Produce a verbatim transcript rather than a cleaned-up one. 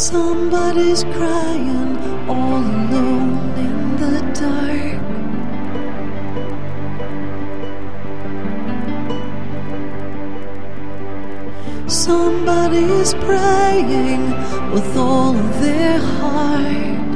Somebody's crying all alone in the dark. Somebody's praying with all of their heart.